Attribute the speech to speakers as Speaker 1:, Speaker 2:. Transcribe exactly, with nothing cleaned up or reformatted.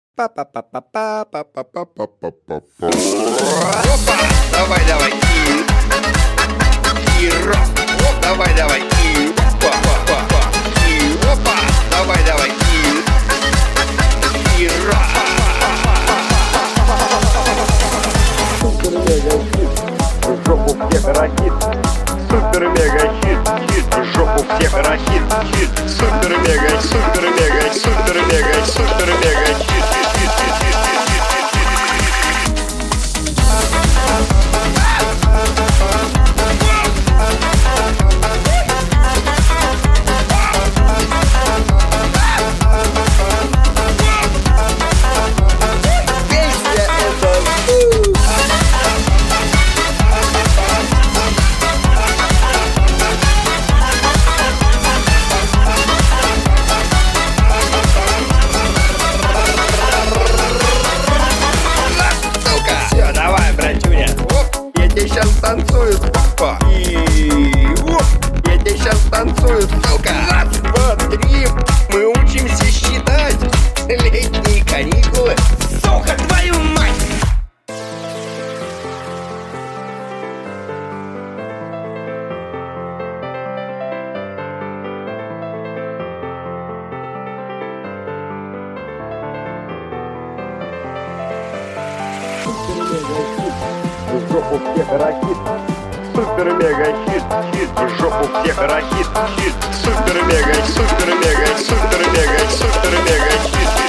Speaker 1: Па-па-па-па-па-па-па-па-па. Опа! Давай, давай. И, и раз. Оп, давай, давай. И опа, опа, опа. И опа. Давай, давай. И, и раз.
Speaker 2: Жопу всех ракет, супер мега хит, хит, жопу всех ракет, хит, супер мега, супер мега, супер мега, супер мега хит, хит, хит, хит, хит,
Speaker 1: Сейчас танцую, опа, и оп, я тебе сейчас танцую, сука. Раз, два, три, мы учимся считать летние каникулы, сука, твою мать!
Speaker 2: жопу всех ракет, супер мега хит, хит, жопу всех ракет, хит, супер мега, супер мега, супер мега, супер мега хит.